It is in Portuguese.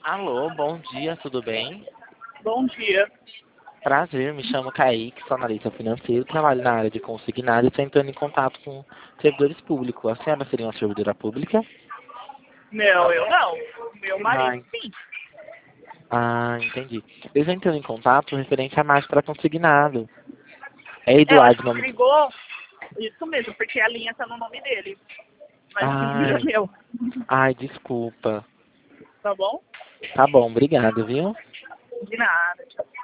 Alô, bom dia, tudo bem? Bom dia. Prazer, me chamo Kaique, sou analista financeiro, trabalho na área de consignado e estou entrando em contato com servidores públicos. A senhora seria uma servidora pública? Não, eu não. Meu marido, Ai, sim. entendi. Eu já entrei em contato referente a marcha para consignado. É Eu acho Eduardo, que nome... ligou isso mesmo, porque a linha tá no nome dele. Mas o número é Ai, meu. desculpa. Tá bom? Tá bom, obrigado, viu? De nada. Tchau.